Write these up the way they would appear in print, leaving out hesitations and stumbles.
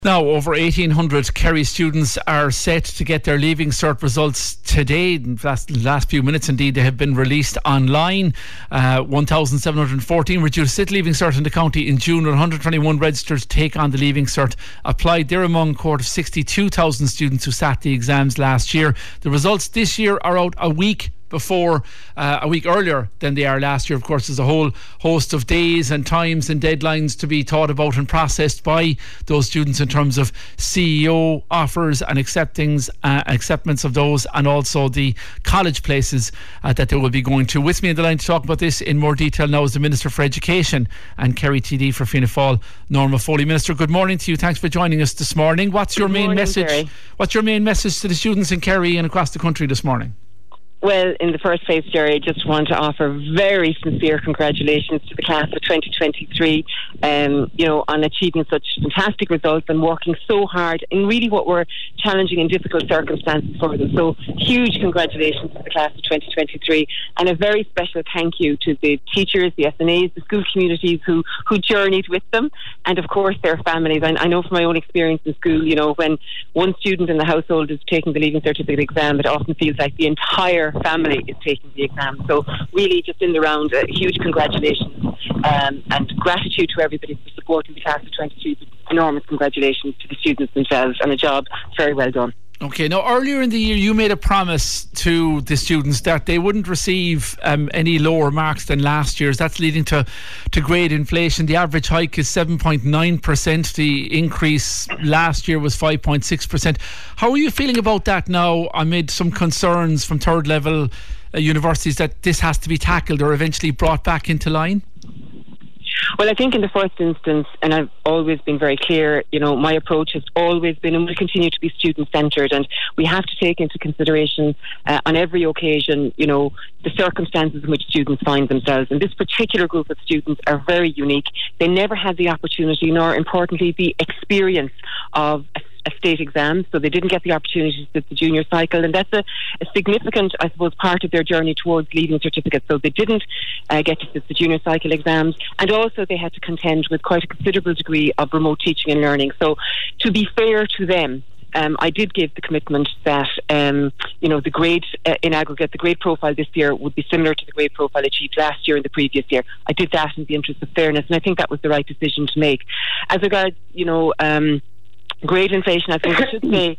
Now, over 1,800 Kerry students are set to get their Leaving Cert results today. In the last few minutes, indeed, they have been released online. 1,714 were due to sit Leaving Cert in the county in June. 121 registered to take on the Leaving Cert applied. They're among a cohort of 62,000 students who sat the exams last year. The results this year are out a week earlier than they are last year. Of course, there's a whole host of days and times and deadlines to be thought about and processed by those students in terms of CEO offers and acceptance of those, and also the college places that they will be going to. With me on the line to talk about this in more detail now is the Minister for Education and Kerry TD for Fianna Fáil, Norma Foley. Minister, good morning to you. Thanks for joining us this morning. What's your main message? Jerry. What's your main message to the students in Kerry and across the country this morning? Well, in the first place, Jerry, I just want to offer very sincere congratulations to the class of 2023, on achieving such fantastic results and working so hard in really what were challenging and difficult circumstances for them. So, huge congratulations to the class of 2023, and a very special thank you to the teachers, the SNAs, the school communities who journeyed with them, and of course their families. I know from my own experience in school, when one student in the household is taking the Leaving Certificate exam, it often feels like the entire family is taking the exam. So really, just in the round, huge congratulations and gratitude to everybody for supporting the class of 23. Enormous congratulations to the students themselves, and a job very well done. Okay, now earlier in the year you made a promise to the students that they wouldn't receive any lower marks than last year's. That's leading to grade inflation. The average hike is 7.9%. The increase last year was 5.6%. How are you feeling about that now, amid some concerns from third level universities that this has to be tackled or eventually brought back into line? Well, I think in the first instance, and I've always been very clear, my approach has always been and will continue to be student-centred, and we have to take into consideration on every occasion, the circumstances in which students find themselves. And this particular group of students are very unique. They never had the opportunity, nor importantly the experience of a state exam, so they didn't get the opportunity to sit the junior cycle, and that's a significant, I suppose, part of their journey towards Leaving Certificate. So they didn't get to sit the junior cycle exams, and also they had to contend with quite a considerable degree of remote teaching and learning. So to be fair to them, I did give the commitment that the grade in aggregate, the grade profile this year would be similar to the grade profile achieved last year and the previous year. I did that in the interest of fairness, and I think that was the right decision to make. As regards, grade inflation, I think I should say,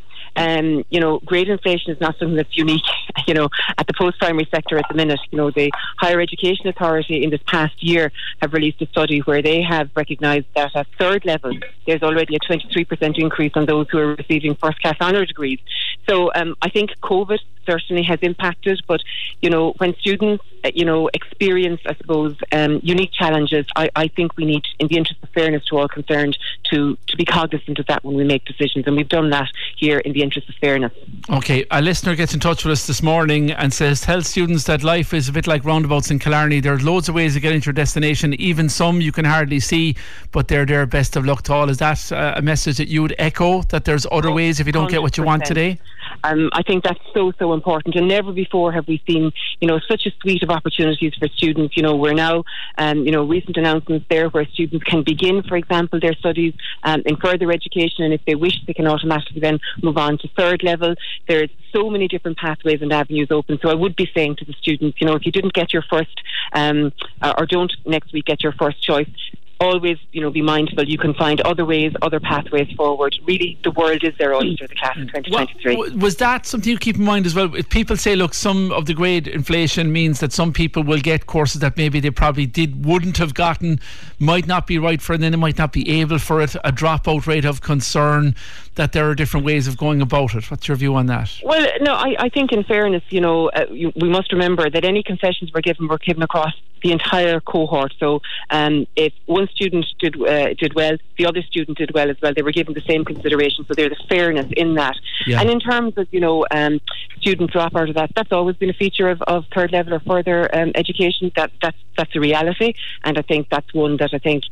grade inflation is not something that's unique, at the post-primary sector at the minute. The Higher Education Authority in this past year have released a study where they have recognised that at third level there's already a 23% increase on those who are receiving first-class honour degrees. So I think COVID certainly has impacted, but when students experience, I suppose, unique challenges, I think we need, in the interest of fairness to all concerned, to be cognizant of that when we make decisions, and we've done that here in the interest of fairness. Okay, a listener gets in touch with us this morning and says, tell students that life is a bit like roundabouts in Killarney. There's loads of ways of getting to your destination, even some you can hardly see, but they're there. Best of luck to all. Is that a message that you would echo, that there's other ways if you don't 100%. Get what you want today? I think that's so important, and never before have we seen such a suite of opportunities for students. We're now recent announcements there where students can begin, for example, their studies in further education, and if they wish they can automatically then move on to third level. There's so many different pathways and avenues open. So I would be saying to the students, if you didn't get your first or don't next week get your first choice, always, be mindful you can find other ways, other pathways forward. Really, the world is their oyster, the class of 2023. Was that something you keep in mind as well? If people say, look, some of the grade inflation means that some people will get courses that maybe they probably wouldn't have gotten, might not be right for, and then they might not be able for it, a dropout rate of concern, that there are different ways of going about it. What's your view on that? Well, no, I think in fairness, we must remember that any concessions were given across the entire cohort. So if one student did well, the other student did well as well. They were given the same consideration. So there's a fairness in that. Yeah. And in terms of student dropout of that's always been a feature of third level or further education. That's a reality, and I think that's one that I think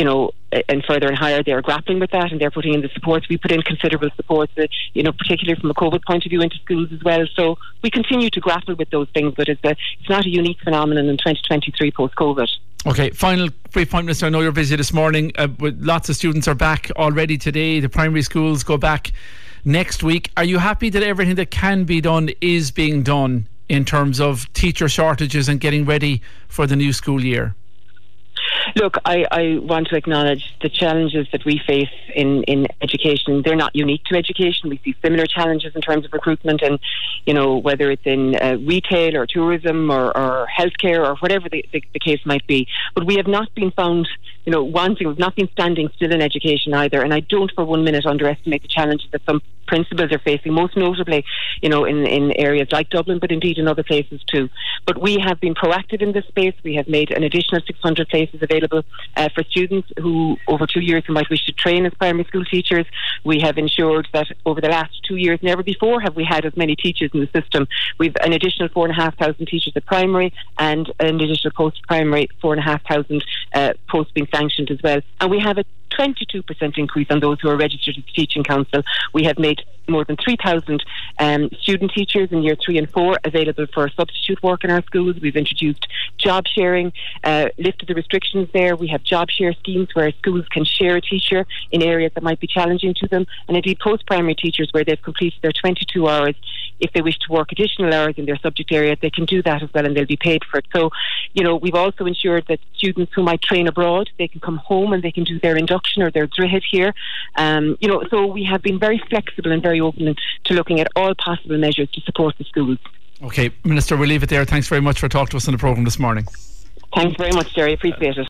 and further and higher, they're grappling with that, and they're putting in the supports. We put in considerable supports, particularly from a COVID point of view, into schools as well. So we continue to grapple with those things, but it's not a unique phenomenon in 2023 post-COVID. Okay, final brief point, Minister. I know you're busy this morning. Lots of students are back already today. The primary schools go back next week. Are you happy that everything that can be done is being done in terms of teacher shortages and getting ready for the new school year? Look, I want to acknowledge the challenges that we face in education. They're not unique to education. We see similar challenges in terms of recruitment, and whether it's in retail or tourism or healthcare or whatever the case might be. But we have not been found wanting, we've not been standing still in education either, and I don't for 1 minute underestimate the challenges that some principals are facing, most notably in areas like Dublin, but indeed in other places too. But we have been proactive in this space. We have made an additional 600 places available for students who over 2 years who might wish to train as primary school teachers. We have ensured that over the last 2 years, never before have we had as many teachers in the system. We've an additional 4,500 teachers at primary and an additional post-primary 4,500 posts being sanctioned as well. And we have a 22% increase on those who are registered at the Teaching Council. We have made more than 3,000 student teachers in year 3 and 4 available for substitute work in our schools. We've introduced job sharing, lifted the restrictions there. We have job share schemes where schools can share a teacher in areas that might be challenging to them, and indeed post-primary teachers where they've completed their 22 hours. If they wish to work additional hours in their subject area, they can do that as well, and they'll be paid for it. So, we've also ensured that students who might train abroad, they can come home and they can do their induction or their DRIHIT here. So we have been very flexible and very open to looking at all possible measures to support the schools. Okay, Minister, we'll leave it there. Thanks very much for talking to us on the programme this morning. Thanks very much, Jerry. Appreciate it.